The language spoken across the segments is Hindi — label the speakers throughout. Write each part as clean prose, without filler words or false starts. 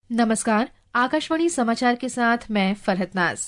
Speaker 1: नमस्कार, आकाशवाणी समाचार के साथ मैं फरहत नाज।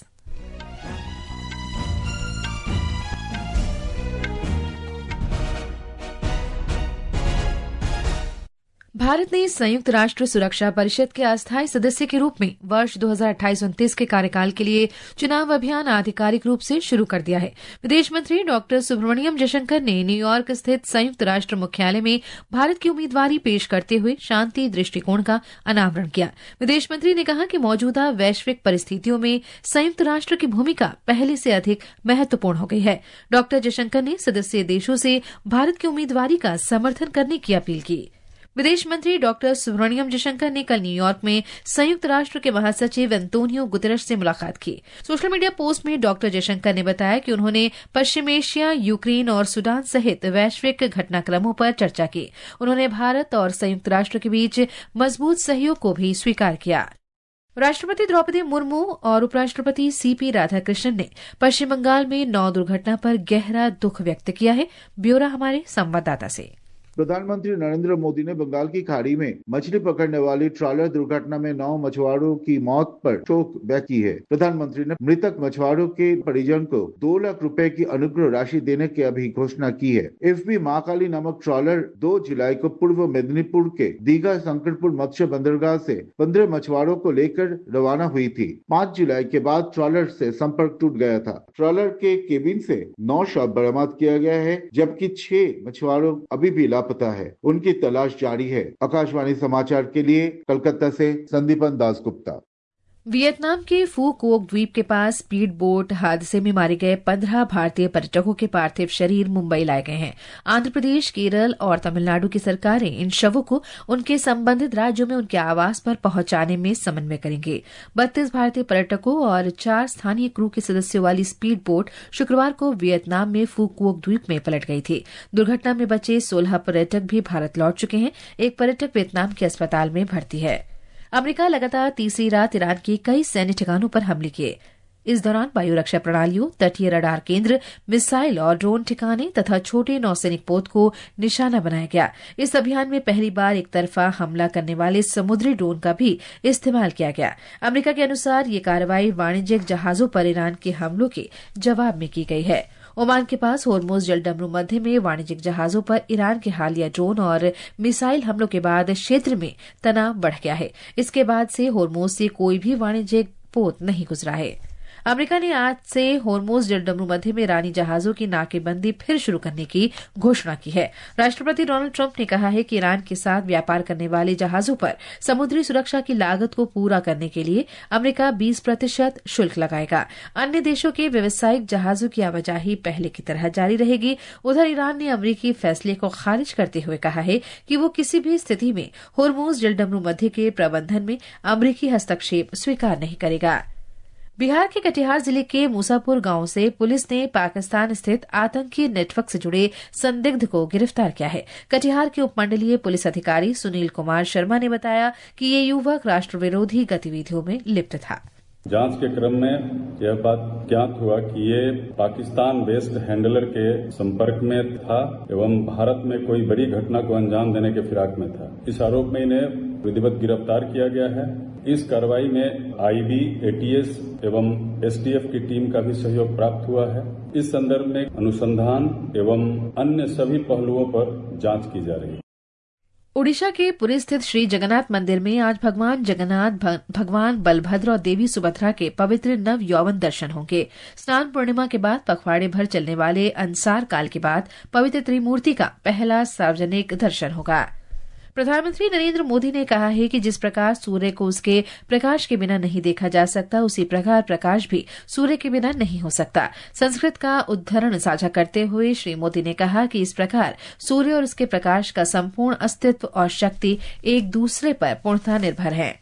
Speaker 1: भारत ने संयुक्त राष्ट्र सुरक्षा परिषद के अस्थायी सदस्य के रूप में वर्ष 2028-29 के कार्यकाल के लिए चुनाव अभियान आधिकारिक रूप से शुरू कर दिया है। विदेश मंत्री डॉक्टर सुब्रमण्यम जयशंकर ने न्यूयॉर्क स्थित संयुक्त राष्ट्र मुख्यालय में भारत की उम्मीदवारी पेश करते हुए शांति दृष्टिकोण का अनावरण किया। विदेश मंत्री ने कहा कि मौजूदा वैश्विक परिस्थितियों में संयुक्त राष्ट्र की भूमिका पहले से अधिक महत्वपूर्ण हो गई है। डॉक्टर जयशंकर ने सदस्य देशों से भारत की उम्मीदवारी का समर्थन करने की अपील की। विदेश मंत्री डॉक्टर सुब्रमण्यम जयशंकर ने कल न्यूयॉर्क में संयुक्त राष्ट्र के महासचिव एंटोनियो गुतेरेस से मुलाकात की। सोशल मीडिया पोस्ट में डॉक्टर जयशंकर ने बताया कि उन्होंने पश्चिम एशिया, यूक्रेन और सूडान सहित वैश्विक घटनाक्रमों पर चर्चा की। उन्होंने भारत और संयुक्त राष्ट्र के बीच मजबूत सहयोग को भी स्वीकार किया। राष्ट्रपति द्रौपदी मुर्मू और उपराष्ट्रपति सीपी राधाकृष्णन ने पश्चिम बंगाल में नाव दुर्घटना पर गहरा दुख व्यक्त किया है। ब्यौरा हमारे संवाददाता से।
Speaker 2: प्रधानमंत्री नरेंद्र मोदी ने बंगाल की खाड़ी में मछली पकड़ने वाली ट्रॉलर दुर्घटना में 9 मछुआरों की मौत पर शोक व्यक्त की है। प्रधानमंत्री ने मृतक मछुआरों के परिजन को 2 लाख रुपए की अनुग्रह राशि देने की भी घोषणा की है। एफबी महाकाली नामक ट्रॉलर 2 जुलाई को पूर्व मेदिनीपुर के दीघा संकटपुर मत्स्य बंदरगाह से 15 मछुआरों को लेकर रवाना हुई थी। 5 जुलाई के बाद ट्रॉलर से संपर्क टूट गया था। ट्रॉलर के केबिन से 9 शव बरामद किया गया है, जबकि 6 मछुआरों अभी भी पता है। उनकी तलाश जारी है। आकाशवाणी समाचार के लिए कलकत्ता से संदीपन दासगुप्ता।
Speaker 1: वियतनाम के फू कोक द्वीप के पास स्पीड बोट हादसे में मारे गए 15 भारतीय पर्यटकों के पार्थिव शरीर मुंबई लाए गए हैं। आंध्र प्रदेश, केरल और तमिलनाडु की सरकारें इन शवों को उनके संबंधित राज्यों में उनके आवास पर पहुंचाने में समन्वय करेंगे। 32 भारतीय पर्यटकों और 4 स्थानीय क्रू के सदस्यों वाली स्पीड बोट शुक्रवार को वियतनाम में फू कोक द्वीप में पलट गई थी। दुर्घटना में बचे 16 पर्यटक भी भारत लौट चुके हैं। एक पर्यटक वियतनाम के अस्पताल में भर्ती है। अमेरिका लगातार तीसरी रात ईरान के कई सैन्य ठिकानों पर हमले किए। इस दौरान वायु रक्षा प्रणालियों, तटीय रडार केंद्र, मिसाइल और ड्रोन ठिकाने तथा छोटे नौसैनिक पोत को निशाना बनाया गया। इस अभियान में पहली बार एक तरफा हमला करने वाले समुद्री ड्रोन का भी इस्तेमाल किया गया। अमेरिका के अनुसार ये कार्रवाई वाणिज्यिक जहाजों पर ईरान के हमलों के जवाब में की गई है। ओमान के पास होर्मुज जलडमरू मध्य में वाणिज्यिक जहाजों पर ईरान के हालिया ड्रोन और मिसाइल हमलों के बाद क्षेत्र में तनाव बढ़ गया है। इसके बाद से होर्मुज से कोई भी वाणिज्यिक पोत नहीं गुजरा है। अमेरिका ने आज से होर्मुज जलडमरू मध्य में ईरानी जहाजों की नाकेबंदी फिर शुरू करने की घोषणा की है। राष्ट्रपति डोनाल्ड ट्रंप ने कहा है कि ईरान के साथ व्यापार करने वाले जहाजों पर समुद्री सुरक्षा की लागत को पूरा करने के लिए अमेरिका 20% शुल्क लगाएगा। अन्य देशों के व्यावसायिक जहाजों की आवाजाही पहले की तरह जारी रहेगी। उधर ईरान ने अमेरिकी फैसले को खारिज करते हुए कहा है कि वो किसी भी स्थिति में होर्मुज जलडमरू मध्य के प्रबंधन में अमेरिकी हस्तक्षेप स्वीकार नहीं करेगा। बिहार के कटिहार जिले के मूसापुर गांव से पुलिस ने पाकिस्तान स्थित आतंकी नेटवर्क से जुड़े संदिग्ध को गिरफ्तार किया है। कटिहार के उपमंडलीय पुलिस अधिकारी सुनील कुमार शर्मा ने बताया कि ये युवक राष्ट्र विरोधी गतिविधियों में लिप्त था।
Speaker 3: जांच के क्रम में यह बात ज्ञात हुआ कि ये पाकिस्तान बेस्ड हैंडलर के संपर्क में था एवं भारत में कोई बड़ी घटना को अंजाम देने के फिराक में था। इस आरोप में इन्हें विधिवत गिरफ्तार किया गया है। इस कार्रवाई में आईबी, एटीएस एवं एसटीएफ की टीम का भी सहयोग प्राप्त हुआ है। इस संदर्भ में अनुसंधान एवं अन्य सभी पहलुओं पर जांच की जा रही है।
Speaker 1: ओडिशा के पुरी स्थित श्री जगन्नाथ मंदिर में आज भगवान जगन्नाथ, भगवान बलभद्र और देवी सुभद्रा के पवित्र नव यौवन दर्शन होंगे। स्नान पूर्णिमा के बाद पखवाड़े भर चलने वाले अंसार काल के बाद पवित्र त्रिमूर्ति का पहला सार्वजनिक दर्शन होगा। प्रधानमंत्री नरेंद्र मोदी ने कहा है कि जिस प्रकार सूर्य को उसके प्रकाश के बिना नहीं देखा जा सकता, उसी प्रकार प्रकाश भी सूर्य के बिना नहीं हो सकता। संस्कृत का उद्धरण साझा करते हुए श्री मोदी ने कहा कि इस प्रकार सूर्य और उसके प्रकाश का संपूर्ण अस्तित्व और शक्ति एक दूसरे पर पूर्णतः निर्भर है।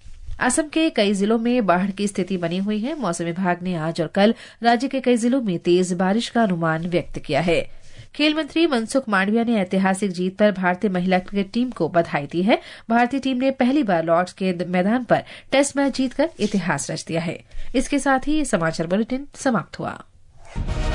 Speaker 1: असम के कई जिलों में बाढ़ की स्थिति बनी हुई है। मौसम विभाग ने आज और कल राज्य के कई जिलों में तेज बारिश का अनुमान व्यक्त किया है। खेल मंत्री मनसुख मांडविया ने ऐतिहासिक जीत पर भारतीय महिला क्रिकेट टीम को बधाई दी है। भारतीय टीम ने पहली बार लॉर्ड्स के मैदान पर टेस्ट मैच जीतकर इतिहास रच दिया है। इसके साथ ही ये समाचार बुलेटिन समाप्त हुआ।